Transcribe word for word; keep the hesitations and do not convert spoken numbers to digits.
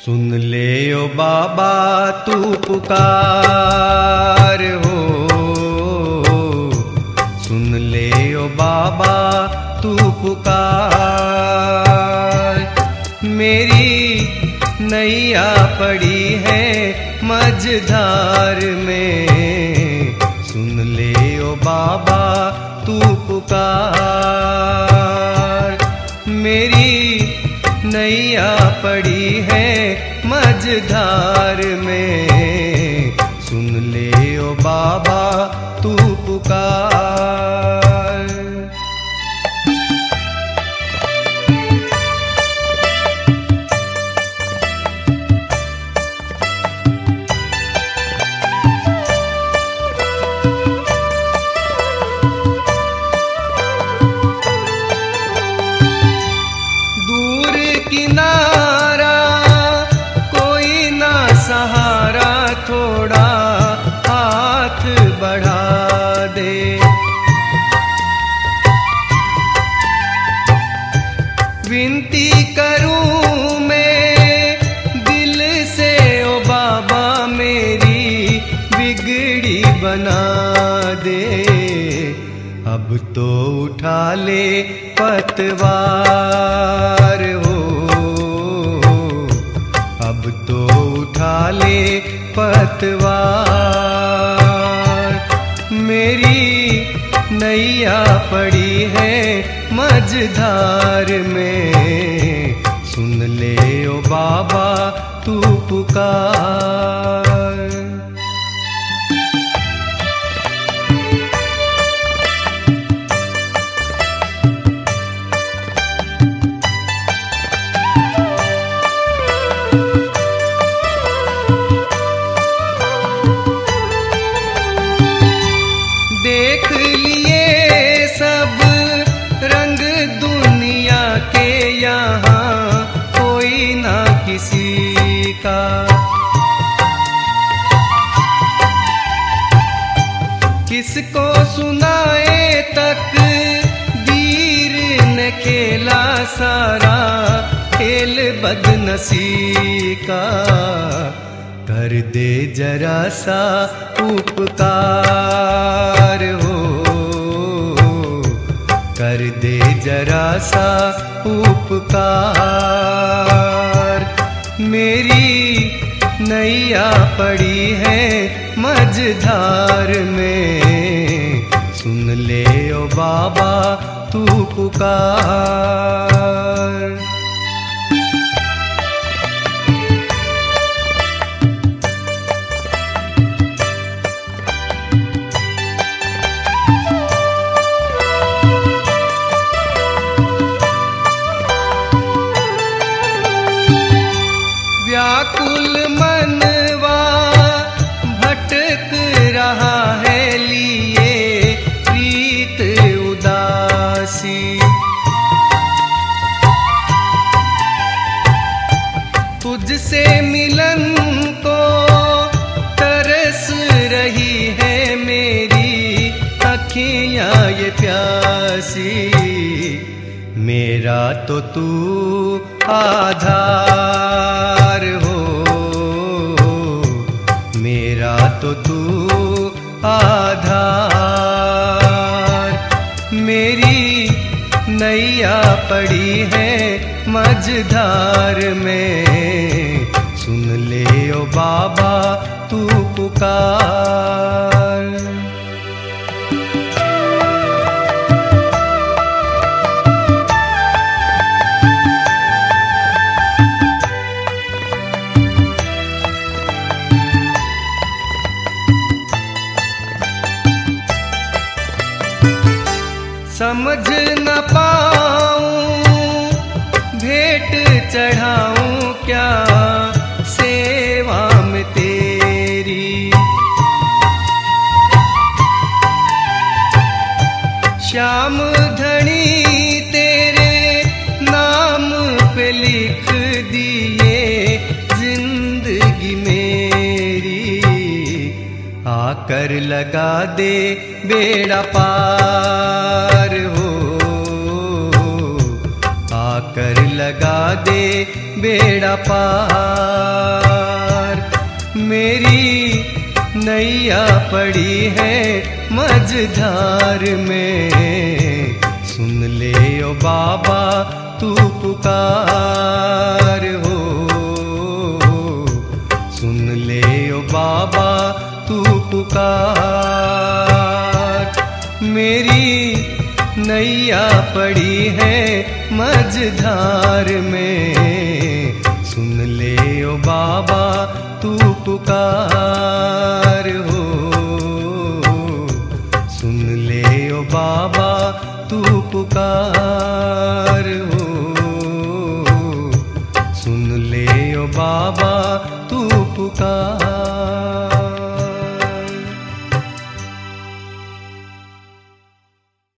सुन ले ओ बाबा तू पुकार हो, सुन ले ओ बाबा तू पुकार। मेरी नैया पड़ी है मझधार में, सुन ले ओ बाबा तू पुकार। मेरी नैया पड़ी है मझधार में, सुन ले ओ बाबा तू पुकार। दूर किनारा कोई ना सहारा, थोड़ा हाथ बढ़ा दे। विनती करूं मैं दिल से ओ बाबा, मेरी बिगड़ी बना दे। अब तो उठा ले पतवार हो, अब तो उठा ले पतवार। मेरी नैया पड़ी है मझधार में, सुन ले ओ बाबा तू पुकार। देख लिए सब रंग दुनिया के, यहाँ कोई ना किसी का। किसको सुनाए तक दीर ने खेला, सारा खेल बदनसी का। कर दे जरा सा उपकार हो, कर दे जरा सा उपकार। मेरी नैया पड़ी है मझधार में, सुन ले ओ बाबा तू पुकार। व्याकुल मनवा भटक रहा है, लिए प्रीत उदासी। तुझसे मिलन को तरस रही है मेरी अखियां ये प्यासी। मेरा तो तू आधार हो, मेरा तो तू आधार। मेरी नैया पड़ी है मझधार में, सुन ले ओ बाबा तू पुकार। समझ न पाऊं भेंट चढ़ाऊं क्या सेवा में तेरी। श्याम धनी तेरे नाम पे लिख दिए जिंदगी मेरी। आकर लगा दे बेड़ा पार हो, आकर लगा दे बेड़ा पार। मेरी नैया पड़ी है मझधार में, सुन ले ओ बाबा तू पुकार हो, सुन ले ओ बाबा तू पुकार। मेरी नैया पड़ी है मझधार में, सुन ले ओ बाबा तू पुकार।